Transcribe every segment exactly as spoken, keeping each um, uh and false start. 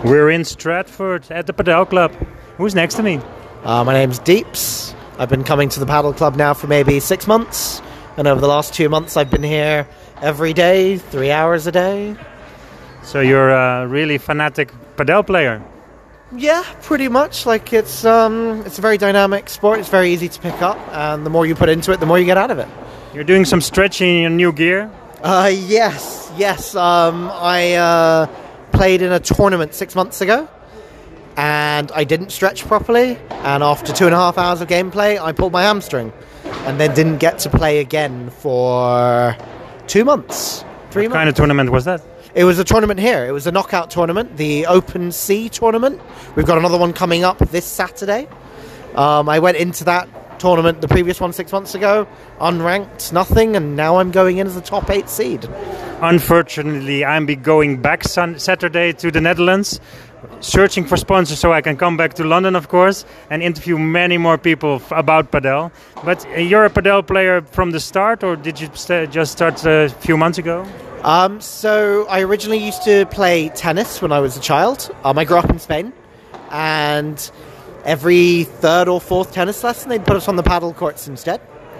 We're in Stratford at the Padel Club. Who's next to me? Uh, my name's Deeps. I've been coming to the Padel Club now for maybe six months. And over the last two months, I've been here every day, three hours a day. So you're a really fanatic Padel player? Yeah, pretty much. Like it's um, it's a very dynamic sport. It's very easy to pick up. And the more you put into it, the more you get out of it. You're doing some stretching in your new gear? Uh, yes, yes. Um, I uh, played in a tournament six months ago. And I didn't stretch properly, and after two and a half hours of gameplay, I pulled my hamstring, and then didn't get to play again for two months, three what months. kind of tournament was that? It was a tournament here. It was a knockout tournament, the Open Sea tournament. We've got another one coming up this Saturday. Um, I went into that tournament, the previous one six months ago, unranked, nothing, and now I'm going in as a top eight seed. Unfortunately, I'm be going back sun- Saturday to the Netherlands, searching for sponsors so I can come back to London, of course, and interview many more people f- about Padel. But uh, you're a Padel player from the start, or did you st- just start a few months ago? Um, so I originally used to play tennis when I was a child. Um, I grew up in Spain, and every third or fourth tennis lesson they'd put us on the paddle courts instead.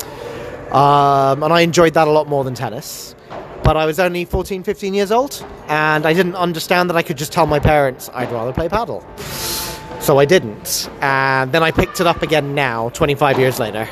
Um, and I enjoyed that a lot more than tennis. But I was only fourteen, fifteen years old, and I didn't understand that I could just tell my parents I'd rather play paddle. So I didn't. And then I picked it up again now, twenty-five years later.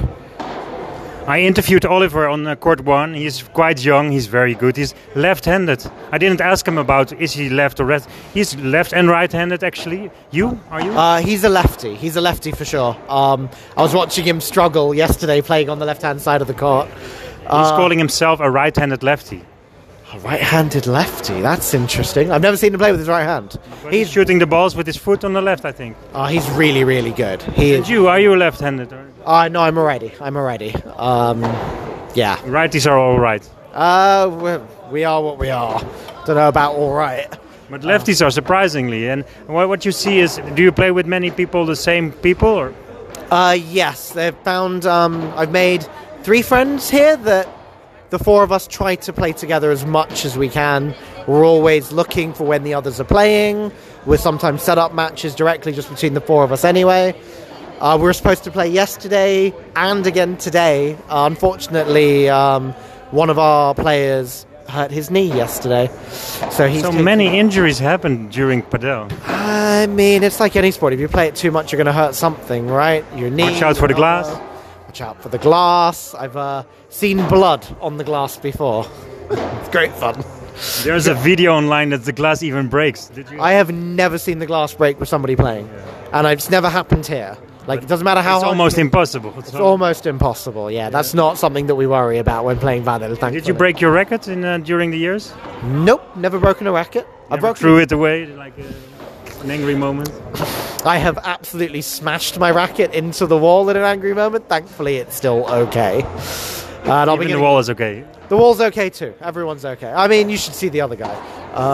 I interviewed Oliver on uh, court one. He's quite young. He's very good. He's left-handed. I didn't ask him about is he left or right. He's left and right-handed, actually. You? Are you? Uh, he's a lefty. He's a lefty for sure. Um, I was watching him struggle yesterday playing on the left-hand side of the court. He's Uh, calling himself a right-handed lefty. A right-handed lefty. That's interesting. I've never seen him play with his right hand. But he's shooting the balls with his foot on the left, I think. Oh, he's really, really good. He And is. you? Are you left-handed? Or? Uh, no, I'm already. I'm already. Um, yeah. Righties are all right. Uh, we're, we are what we are. Don't know about all right. But lefties are surprisingly. And what, what you see is, do you play with many people, the same people? Or? Uh, yes, they've found. Um, I've made three friends here that the four of us try to play together as much as we can. We're always looking for when the others are playing. We'll sometimes set up matches directly just between the four of us anyway. Uh, we were supposed to play yesterday and again today. Uh, unfortunately, um, one of our players hurt his knee yesterday. So he's So taking- many injuries happen during Padel. I mean, it's like any sport. If you play it too much, you're going to hurt something, right? Your knee. Watch out for the your glass. elbow. Watch out for the glass. I've uh, seen blood on the glass before. It's great fun. There's a video online that the glass even breaks. Did you? I have never seen the glass break with somebody playing. And it's never happened here. Like, it doesn't matter how It's hard almost you- impossible. It's almost impossible, yeah. That's not something that we worry about when playing Padel, thankfully. Did you break your racket in uh, during the years? Nope, never broken a racket. I Never broke threw it away like a, an angry moment. I have absolutely smashed my racket into the wall in an angry moment. Thankfully, it's still okay. Uh, and I'll be Even the getting- wall is okay. The wall's okay too. Everyone's okay. I mean, you should see the other guy. Uh,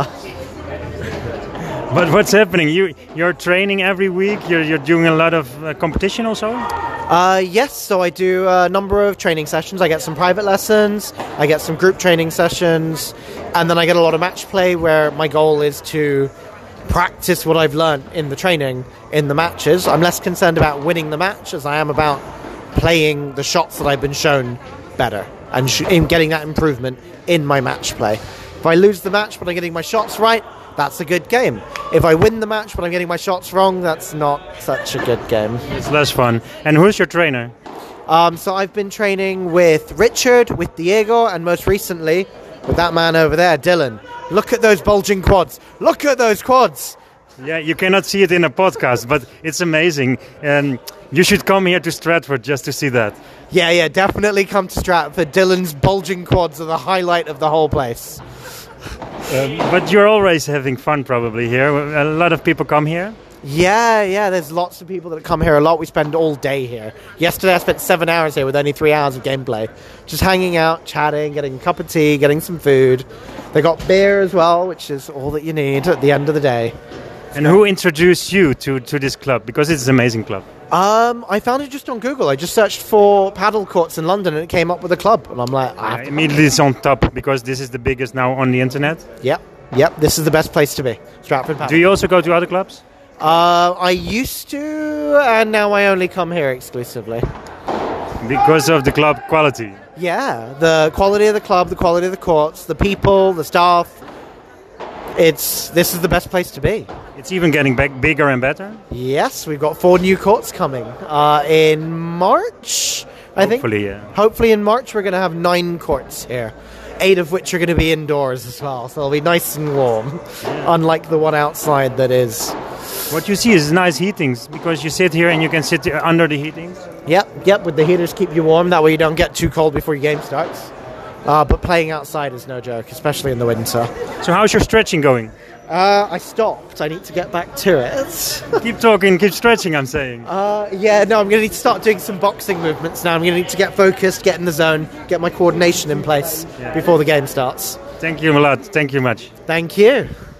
But what's happening? You you're training every week. You're you're doing a lot of uh, competition also. uh, yes, so I do a number of training sessions. I get some private lessons. I get some group training sessions, and then I get a lot of match play where my goal is to practice what I've learned in the training in the matches. I'm less concerned about winning the match as I am about playing the shots that I've been shown better and sh- in getting that improvement in my match play. If I lose the match but I'm getting my shots right, that's a good game. If I win the match but I'm getting my shots wrong, that's not such a good game. It's less fun. And who's your trainer? Um, so I've been training with Richard, with Diego, and most recently with that man over there, Dylan. Look at those bulging quads. Look at those quads. Yeah, you cannot see it in a podcast, but it's amazing. And you should come here to Stratford just to see that. Yeah, yeah, definitely come to Stratford. Dylan's bulging quads are the highlight of the whole place. Um, but you're always having fun probably here. A lot of people come here. Yeah, yeah, there's lots of people that come here a lot. We spend all day here. Yesterday I spent seven hours here with only three hours of gameplay. Just hanging out, chatting, getting a cup of tea, getting some food. They got beer as well, which is all that you need at the end of the day. And who introduced you to, to this club? Because it's an amazing club. Um, I found it just on Google. I just searched for paddle courts in London and it came up with a club. And I'm like, I have Uh, to immediately it's on top because this is the biggest now on the internet. Yep, Yep, this is the best place to be. Stratford Padel. Do you also go to other clubs? Uh, I used to, and now I only come here exclusively. Because of the club quality? Yeah, the quality of the club, the quality of the courts, the people, the staff. It's this is the best place to be. It's even getting back bigger and better? Yes, we've got four new courts coming uh, in March, I think. Hopefully, yeah. Hopefully in March we're going to have nine courts here, eight of which are going to be indoors as well, so they'll be nice and warm, Yeah. unlike the one outside that is. What you see is nice heatings, because you sit here and you can sit under the heatings. Yep, yep, with the heaters keep you warm, that way you don't get too cold before your game starts. Uh, but playing outside is no joke, especially in the winter. So how's your stretching going? Uh, I stopped. I need to get back to it. Keep talking, keep stretching, I'm saying. Uh, yeah, no, I'm going to need to start doing some boxing movements now. I'm going to need to get focused, get in the zone, get my coordination in place Yeah. before the game starts. Thank you a lot. Thank you much. Thank you.